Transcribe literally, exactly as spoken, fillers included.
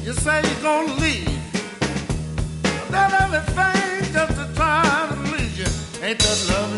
You say you're gonna leave. Done everything just to try to please you. Ain't that love